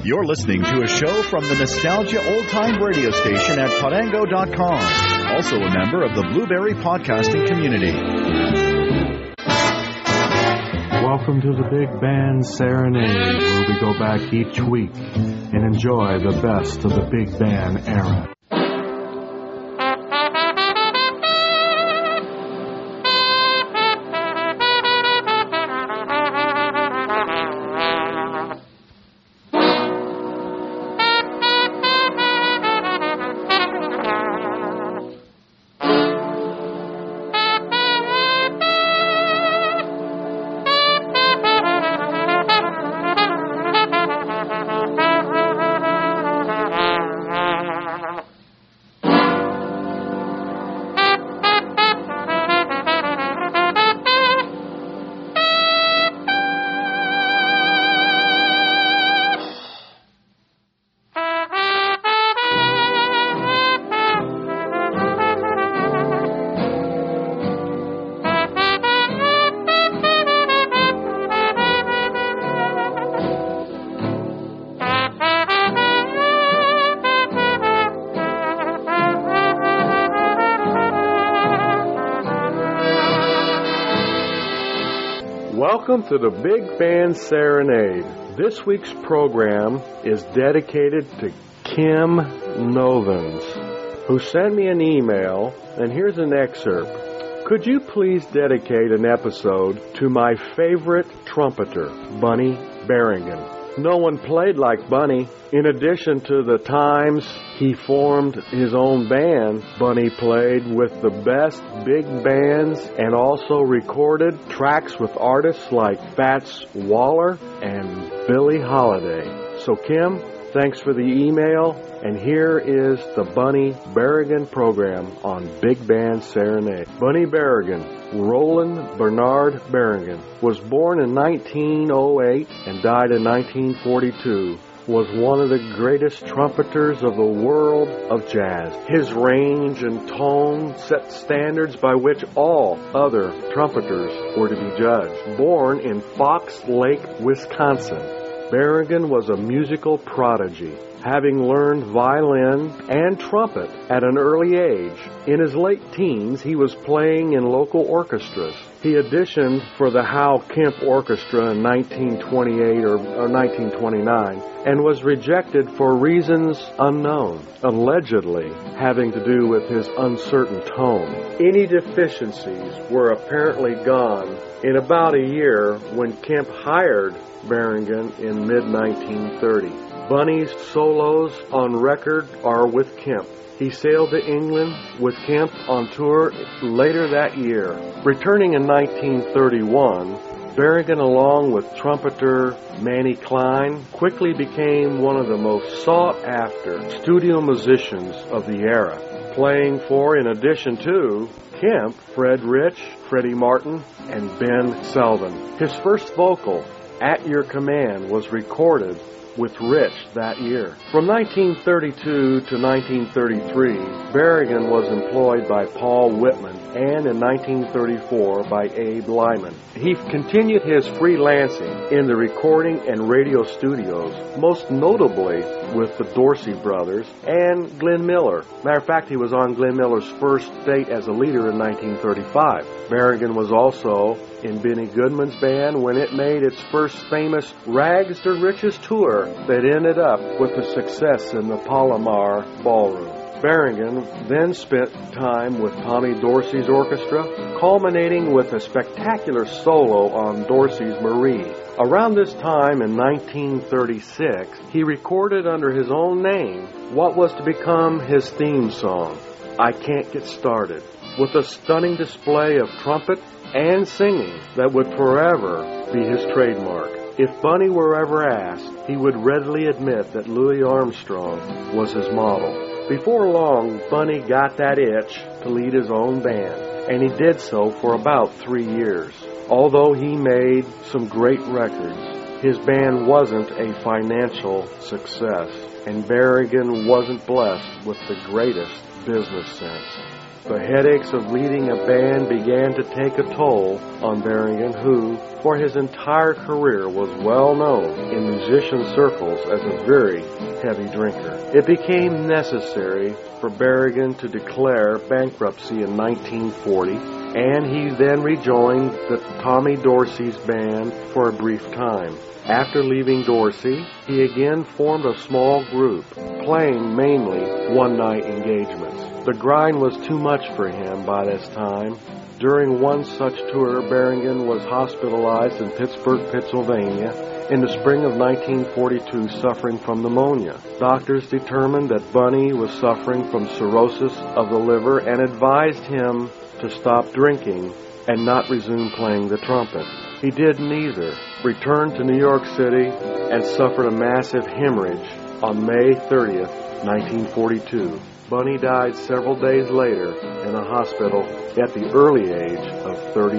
You're listening to a show from the Nostalgia Old Time radio station at Parango.com. Also a member of the Blueberry podcasting community. Welcome to the Big Band Serenade, where we go back each week and enjoy the best of the Big Band era. Welcome to the Big Band Serenade. This week's program is dedicated to Kim Novins, who sent me an email, and here's an excerpt. Could you please dedicate an episode to my favorite trumpeter, Bunny Berrigan? No one played like Bunny. In addition to the times he formed his own band, Bunny played with the best big bands and also recorded tracks with artists like Fats Waller and Billie Holiday. So Kim, thanks for the email, and here is the Bunny Berrigan program on Big Band Serenade. Bunny Berrigan, Roland Bernard Berrigan, was born in 1908 and died in 1942. Was one of the greatest trumpeters of the world of jazz. His range and tone set standards by which all other trumpeters were to be judged. Born in Fox Lake, Wisconsin, Berrigan was a musical prodigy, having learned violin and trumpet at an early age. In his late teens, he was playing in local orchestras. He auditioned for the Hal Kemp Orchestra in 1928 or 1929 and was rejected for reasons unknown, allegedly having to do with his uncertain tone. Any deficiencies were apparently gone in about a year when Kemp hired Berrigan in mid-1930. Bunny's solos on record are with Kemp. He sailed to England with Kemp on tour later that year. Returning in 1931, Berrigan, along with trumpeter Manny Klein, quickly became one of the most sought-after studio musicians of the era, playing for, in addition to, Kemp, Fred Rich, Freddie Martin, and Ben Selvin. His first vocal, At Your Command, was recorded with Rich that year. From 1932 to 1933, Berrigan was employed by Paul Whitman and in 1934 by Abe Lyman. He continued his freelancing in the recording and radio studios, most notably with the Dorsey Brothers and Glenn Miller. Matter of fact, he was on Glenn Miller's first date as a leader in 1935. Berrigan was also in Benny Goodman's band when it made its first famous Rags to Riches tour that ended up with the success in the Palomar Ballroom. Berrigan then spent time with Tommy Dorsey's orchestra, culminating with a spectacular solo on Dorsey's Marie. Around this time in 1936, he recorded under his own name what was to become his theme song, I Can't Get Started, with a stunning display of trumpet and singing that would forever be his trademark. If Bunny were ever asked, he would readily admit that Louis Armstrong was his model. Before long, Bunny got that itch to lead his own band, and he did so for about 3 years. Although he made some great records, his band wasn't a financial success, and Berrigan wasn't blessed with the greatest business sense. The headaches of leading a band began to take a toll on Berrigan, who, for his entire career was well known in musician circles as a very heavy drinker. It became necessary for Berrigan to declare bankruptcy in 1940, and he then rejoined the Tommy Dorsey's band for a brief time. After leaving Dorsey, he again formed a small group, playing mainly one-night engagements. The grind was too much for him by this time. During one such tour, Berrigan was hospitalized in Pittsburgh, Pennsylvania, in the spring of 1942, suffering from pneumonia. Doctors determined that Bunny was suffering from cirrhosis of the liver and advised him to stop drinking and not resume playing the trumpet. He did neither, returned to New York City, and suffered a massive hemorrhage on May 30th, 1942. Bunny died several days later in a hospital at the early age of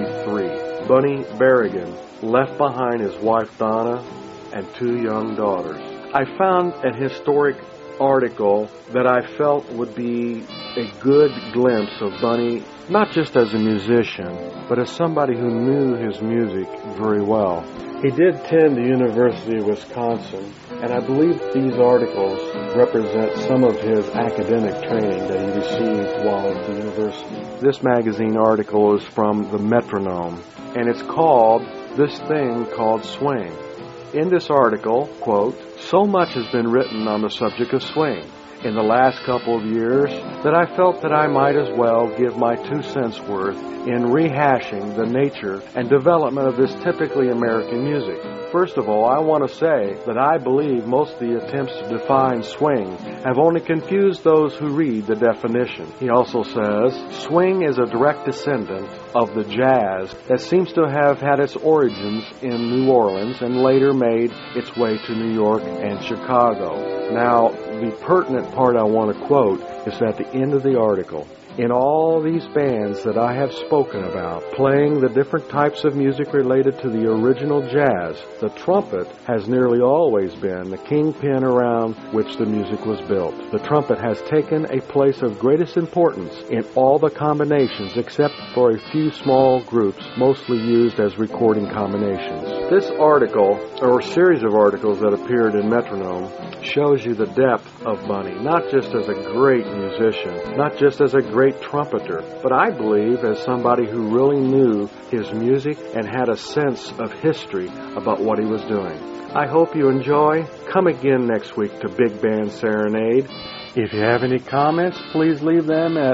33. Bunny Berrigan left behind his wife Donna and 2 young daughters. I found a historic article that I felt would be a good glimpse of Bunny, not just as a musician, but as somebody who knew his music very well. He did attend the University of Wisconsin, and I believe these articles represent some of his academic training that he received while at the university. This magazine article is from the Metronome, and it's called This Thing Called Swing. In this article, quote, "So much has been written on the subject of swing in the last couple of years that I felt that I might as well give my 2 cents worth in rehashing the nature and development of this typically American music. First of all, I want to say that I believe most of the attempts to define swing have only confused those who read the definition." He also says, "Swing is a direct descendant of the jazz that seems to have had its origins in New Orleans and later made its way to New York and Chicago." Now, the pertinent part I want to quote is at the end of the article. "In all these bands that I have spoken about, playing the different types of music related to the original jazz, the trumpet has nearly always been the kingpin around which the music was built. The trumpet has taken a place of greatest importance in all the combinations except for a few small groups, mostly used as recording combinations." This article, or series of articles that appeared in Metronome, shows you the depth of Bunny, not just as a great musician, not just as a great trumpeter, but I believe as somebody who really knew his music and had a sense of history about what he was doing. I hope you enjoy. Come again next week to Big Band Serenade. If you have any comments, please leave them at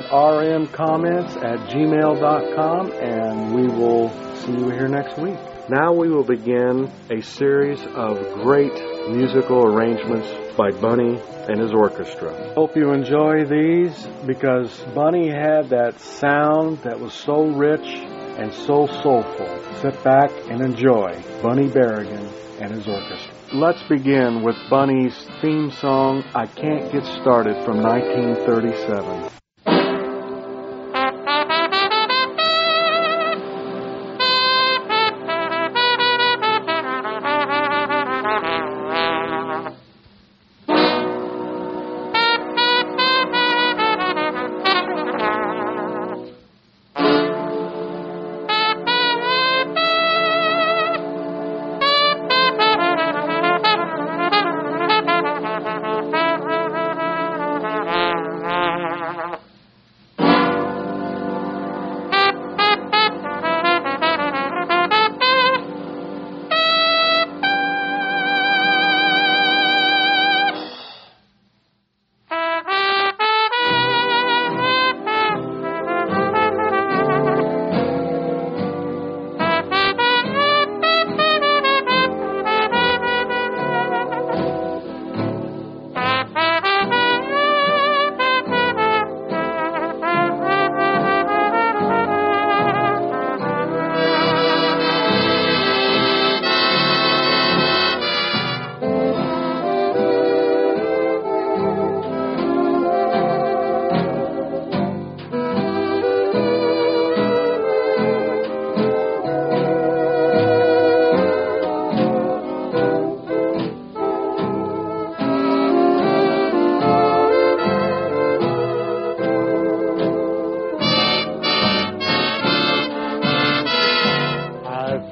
rmcomments@gmail.com, and we will see you here next week. Now we will begin a series of great musical arrangements by Bunny and his orchestra. Hope you enjoy these, because Bunny had that sound that was so rich and so soulful. Sit back and enjoy Bunny Berrigan and his orchestra. Let's begin with Bunny's theme song, "I Can't Get Started," from 1937.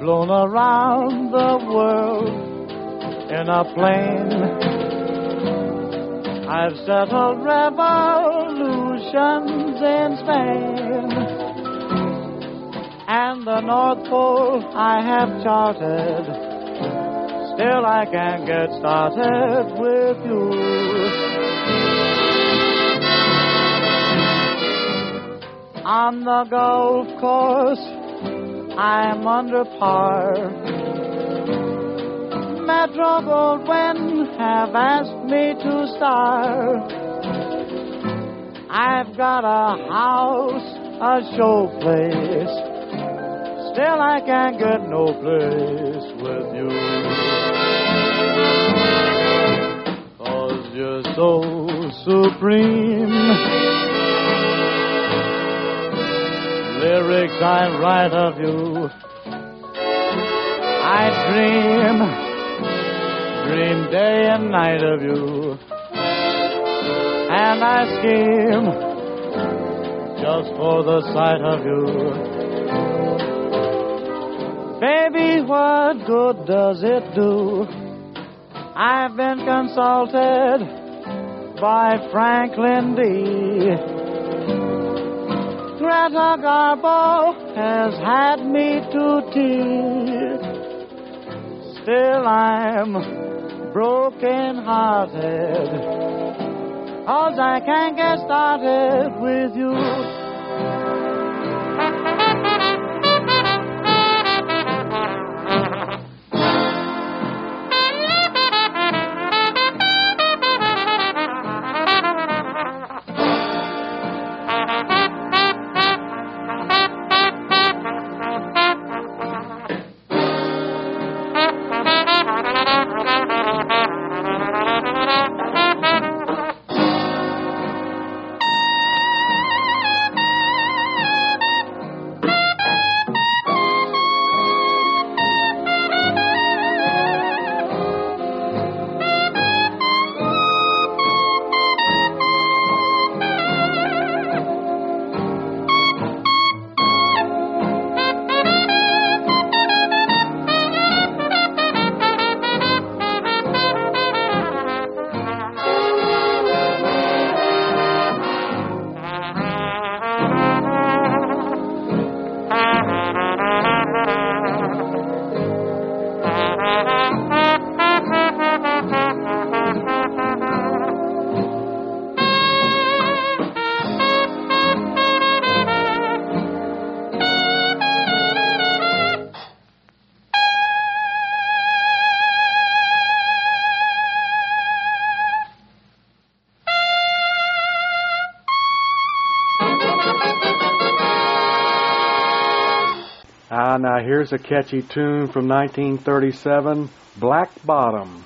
flown around the world in a plane. I've settled revolutions in Spain, and the North Pole I have charted. Still I can't get started with you. On the golf course, I'm under par. Metro Goldwyn have asked me to star. I've got a house, a showplace. Still I can't get no place with you. 'Cause you're so supreme. Lyrics I write of you, I dream day and night of you, and I scheme just for the sight of you. Baby, what good does it do? I've been consulted by Franklin D. Greta Garbo has had me to tea. Still I'm broken-hearted, 'cause I can't get started with you. Now here's a catchy tune from 1937, Black Bottom.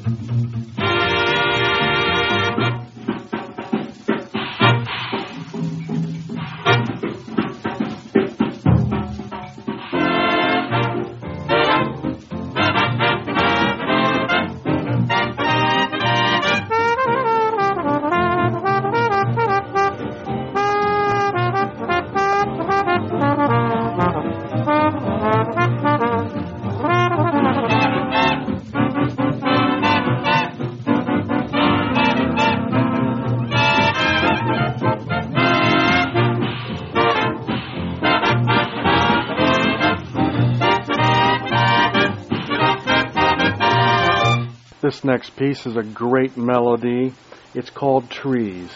This next piece is a great melody. It's called Trees.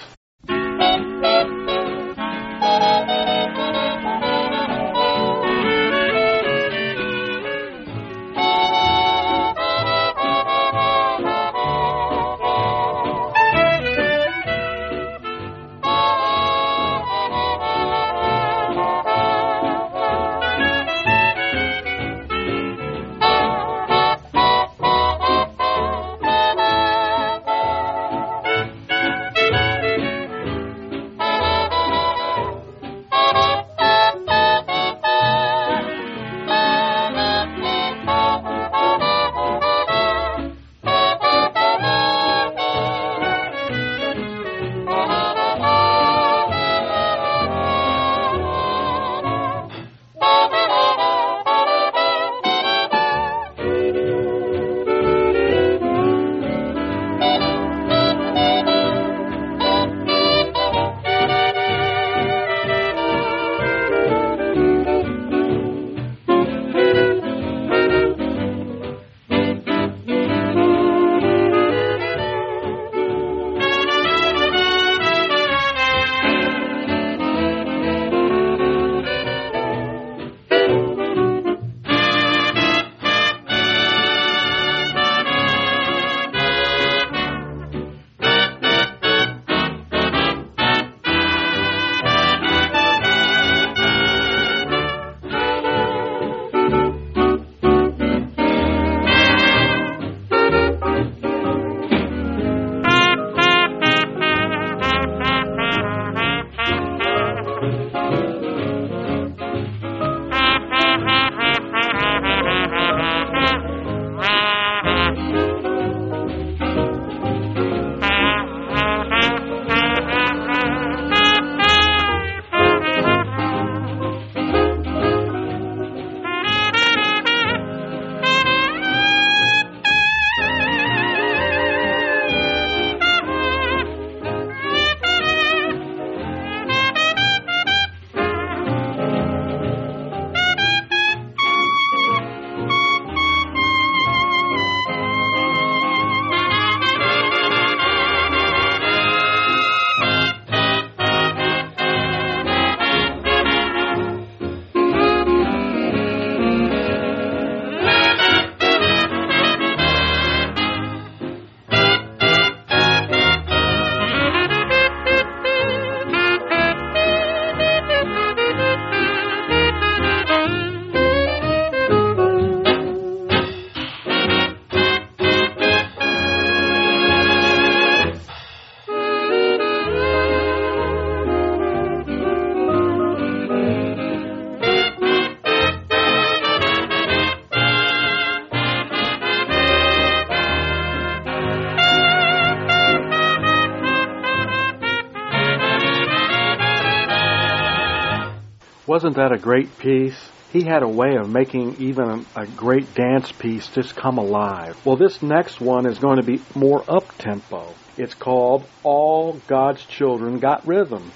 Wasn't that a great piece? He had a way of making even a great dance piece just come alive. Well, this next one is going to be more up-tempo. It's called All God's Children Got Rhythm.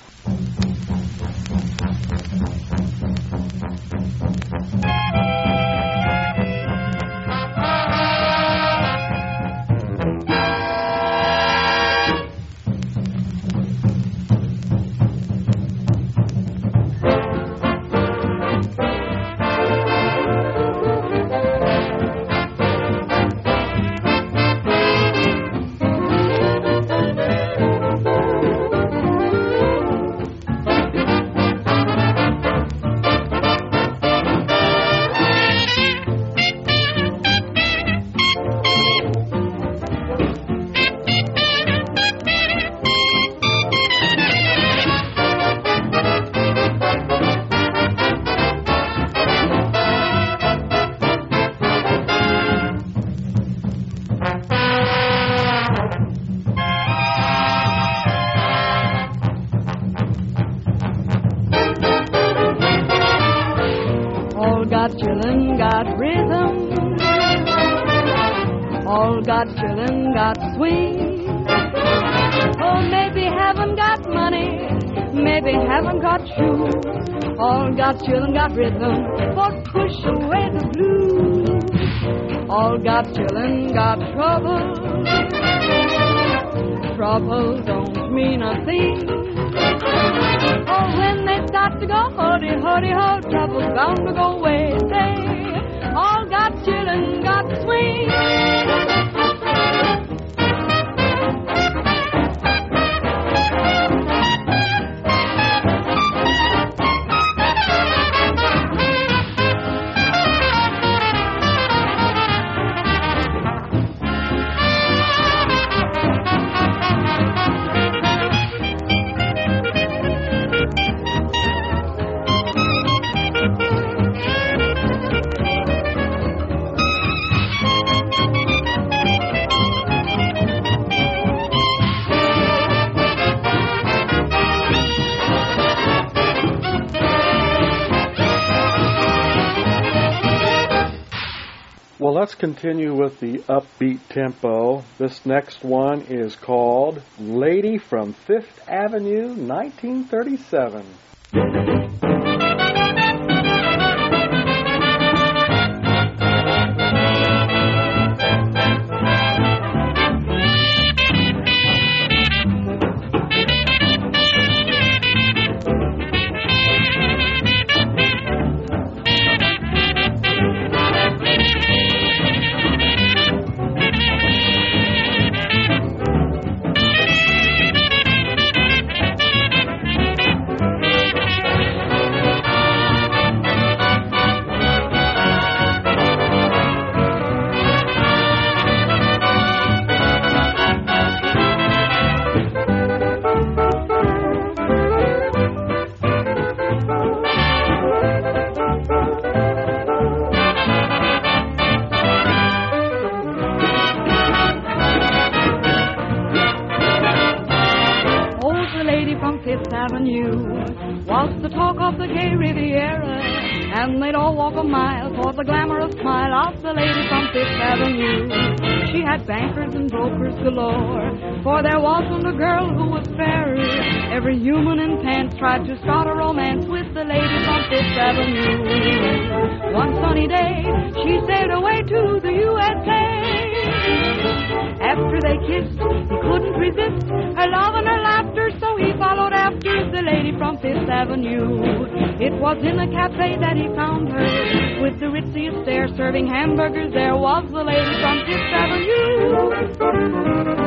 Children got rhythm, all got children got swing. Oh, maybe haven't got money, maybe haven't got shoes. All got children got rhythm, but push away the blues. All got children got trouble, trouble don't mean a thing. Oh, when they start to go hody, hody, ho, trouble's bound to go away. Say, all got children got swing. Well, let's continue with the upbeat tempo. This next one is called Lady from Fifth Avenue, 1937. Was the talk of the gay Riviera, and they'd all walk a mile for the glamorous smile of the lady from Fifth Avenue. She had bankers and brokers galore, for there wasn't a girl who was fairer. Every human in pants tried to start a romance with the lady from Fifth Avenue. One sunny day, she sailed away to the USA. After they kissed, he couldn't resist her love and her laughter, so he followed after the lady from Fifth Avenue. It was in a cafe that he found her, with the ritziest stare, serving hamburgers. There was the lady from Fifth Avenue.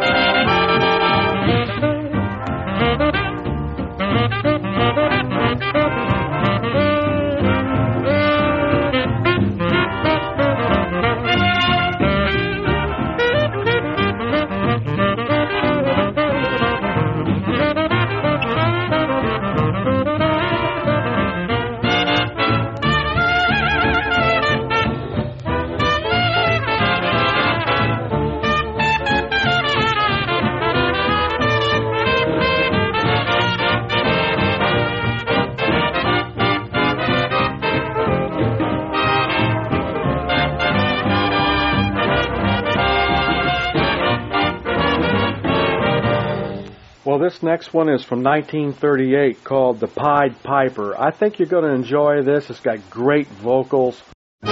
Well, this next one is from 1938 called The Pied Piper. I think you're going to enjoy this. It's got great vocals.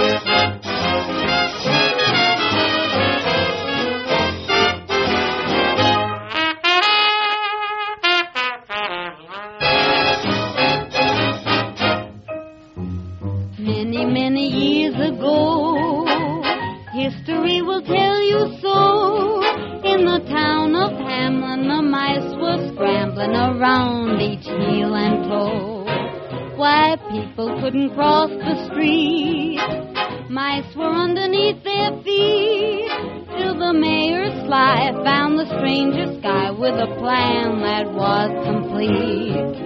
Many, many years ago, history will tell you so. In the town of Hamlin, the mice were scrambling around each heel and toe. Why people couldn't cross the street, mice were underneath their feet. till the mayor Sly found the stranger sky with a plan that was complete.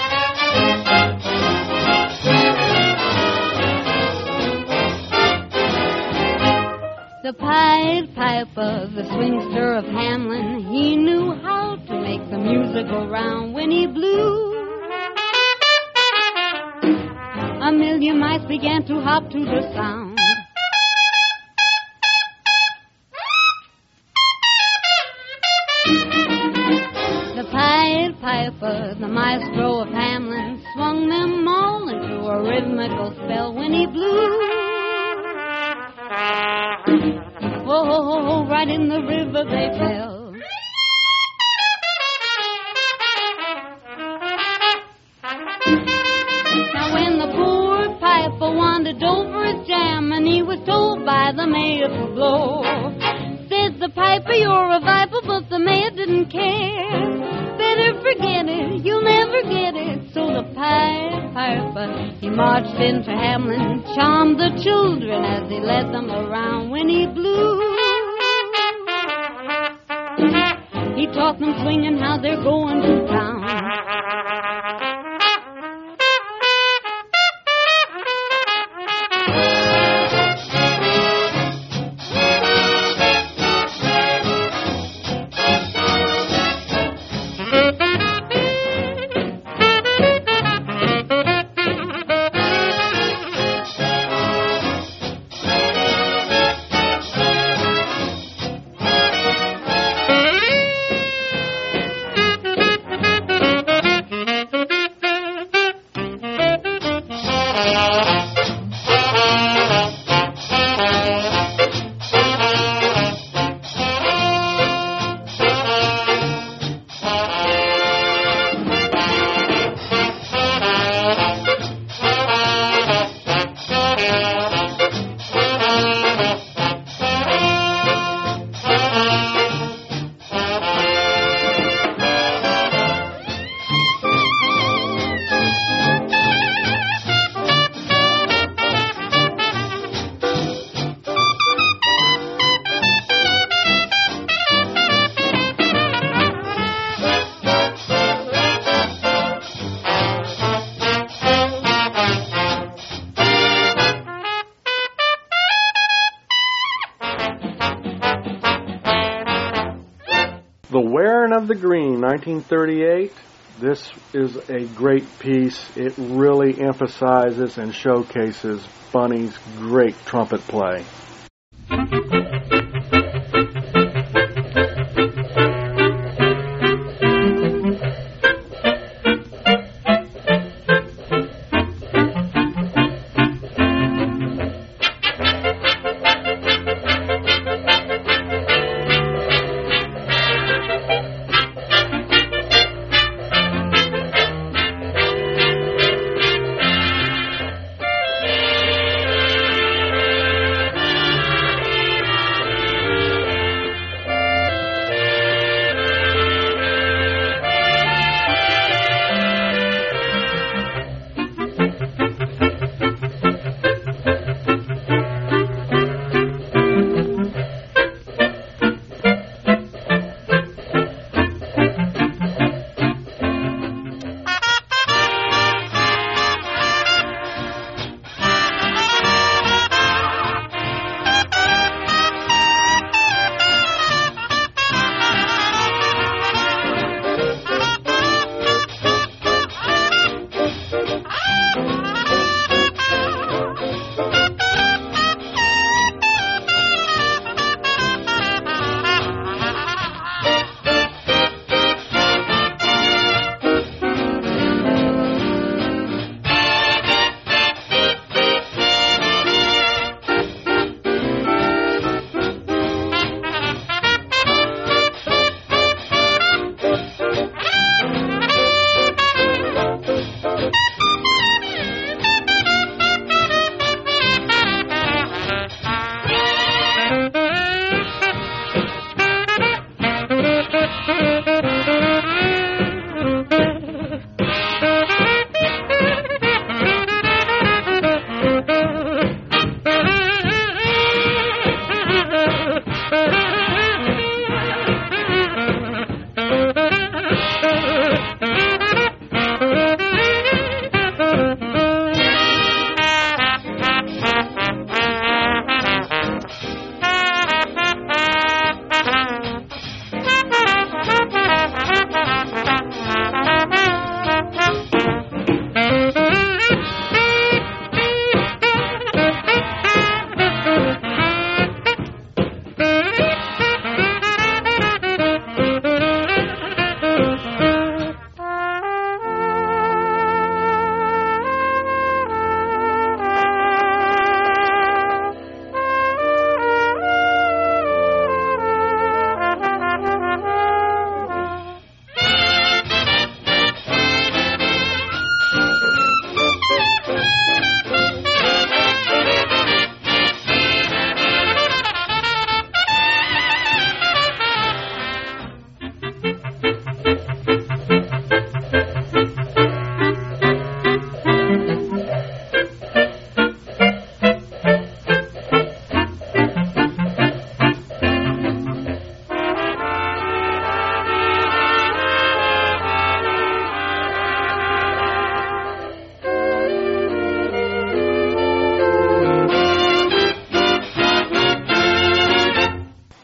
The Pied Piper, the swingster of Hamlin, he knew how to make the music go round when he blew. A million mice began to hop to the sound. The Pied Piper, the maestro of Hamlin, swung them all into a rhythmical spell when he blew. Oh, right in the river they fell. Now when the poor piper wandered over his jam and he was told by the mayor to blow, said the piper, you're a viper, but the mayor didn't care. Better forget it, you'll never get it. So the Pied Piper, he marched into Hamlin, charmed the children as he led them around when he blew. He taught them swinging how they're going to town. The Wearing of the Green, 1938. This is a great piece. It really emphasizes and showcases Bunny's great trumpet play.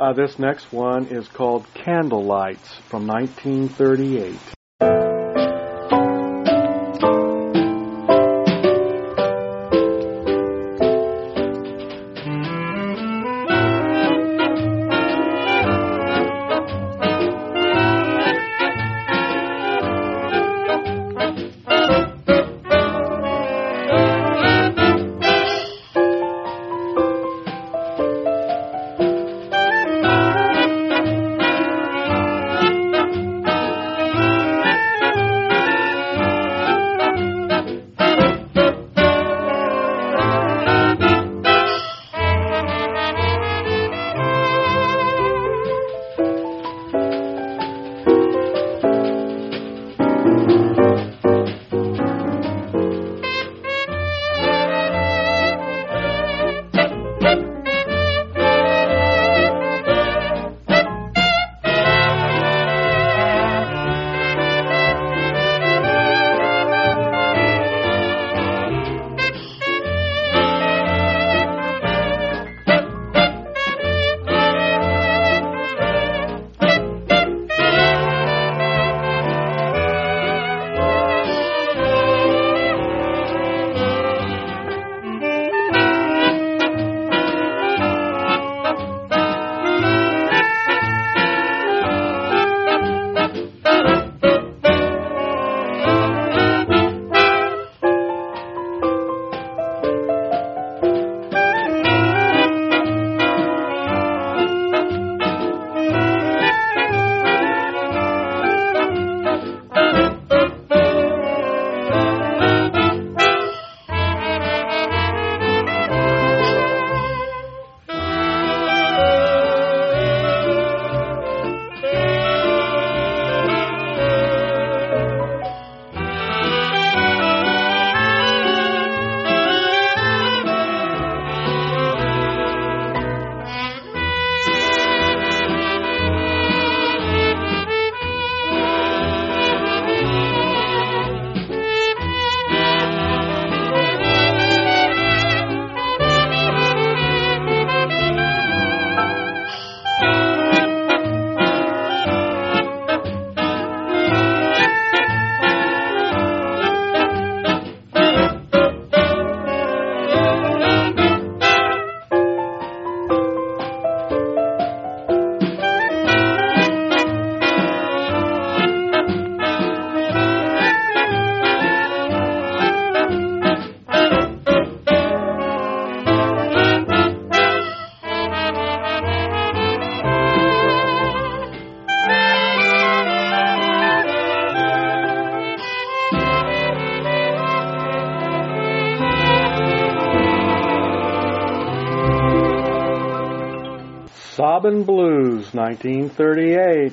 This next one is called Candlelights from 1938. Sobbin' Blues, 1938.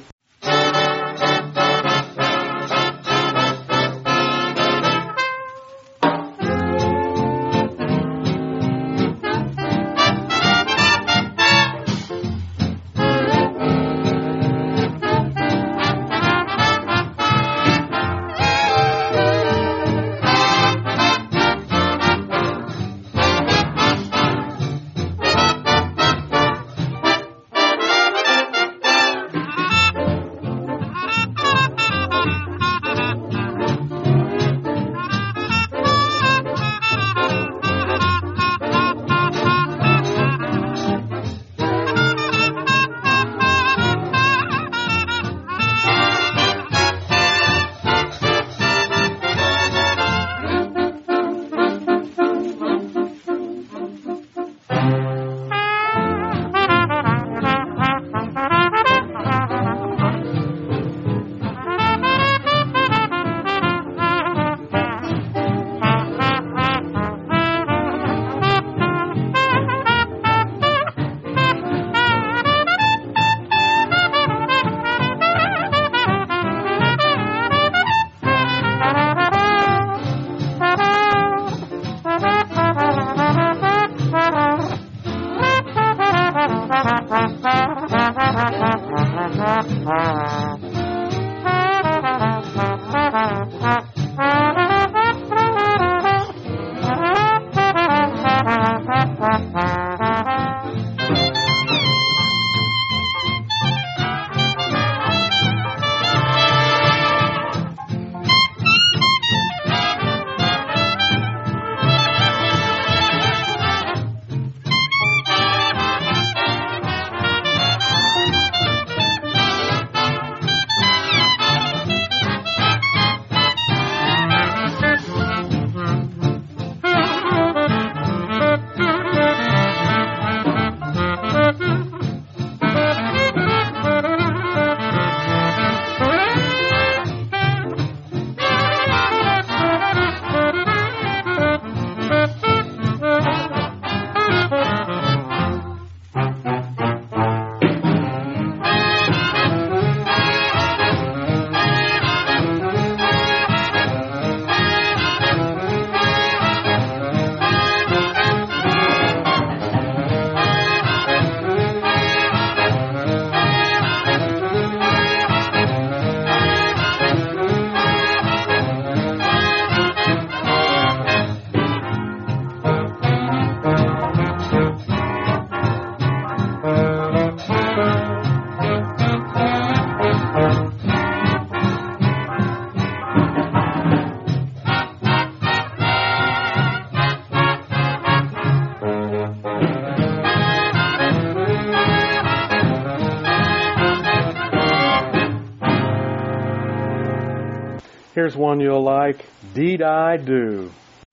Here's one you'll like, Deed I Do.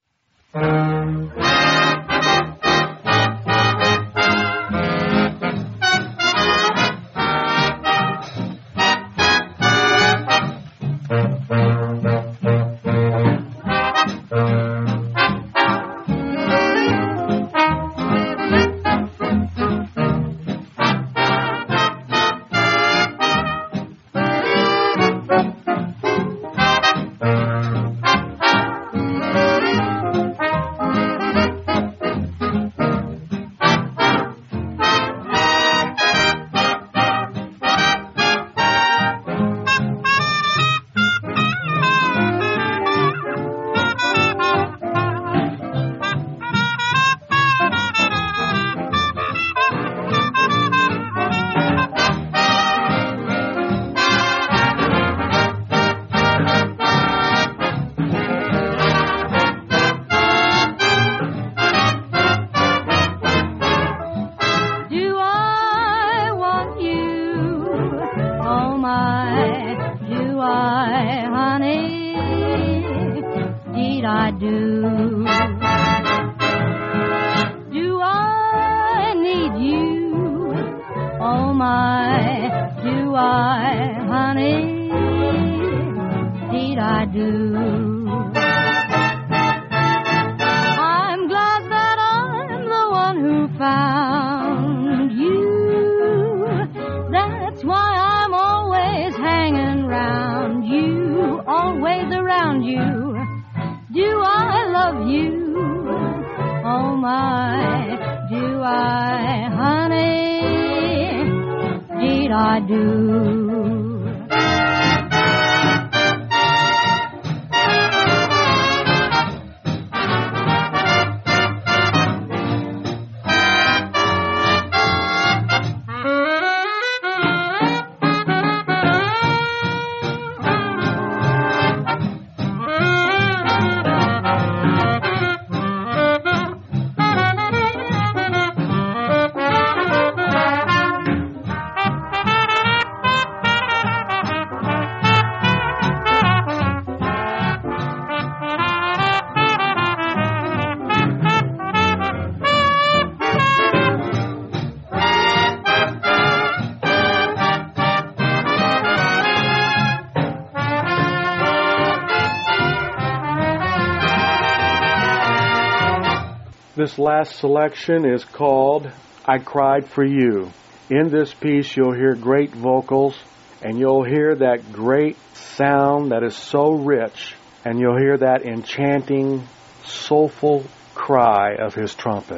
This last selection is called I Cried for You. In this piece you'll hear great vocals and you'll hear that great sound that is so rich, and you'll hear that enchanting, soulful cry of his trumpet.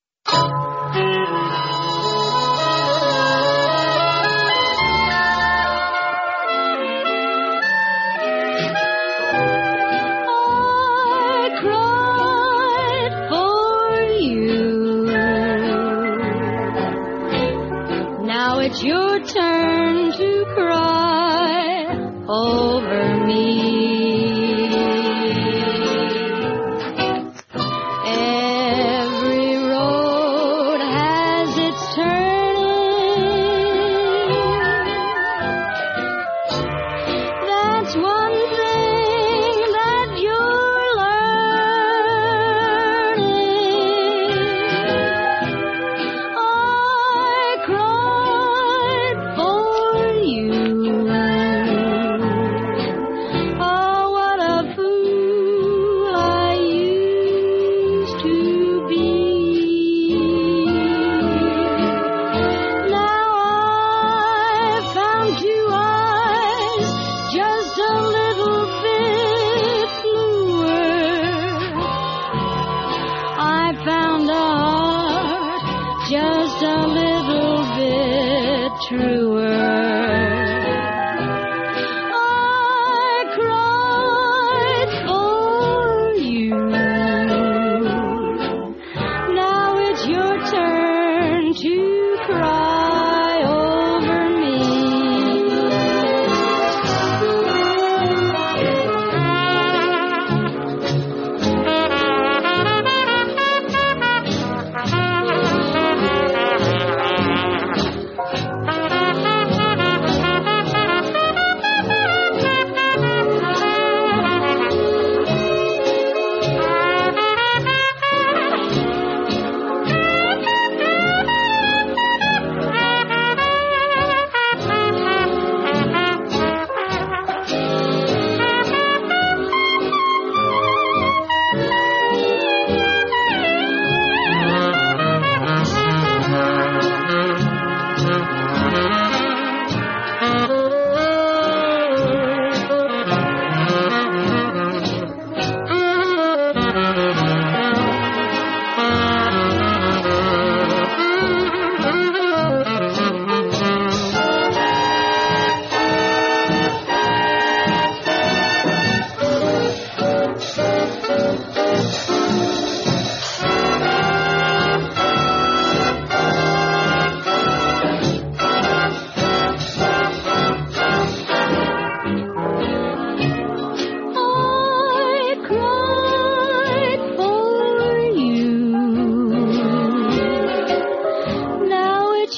It's your turn to cry over me. Every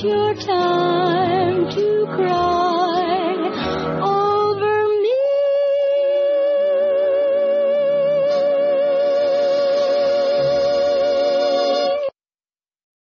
your time to cry.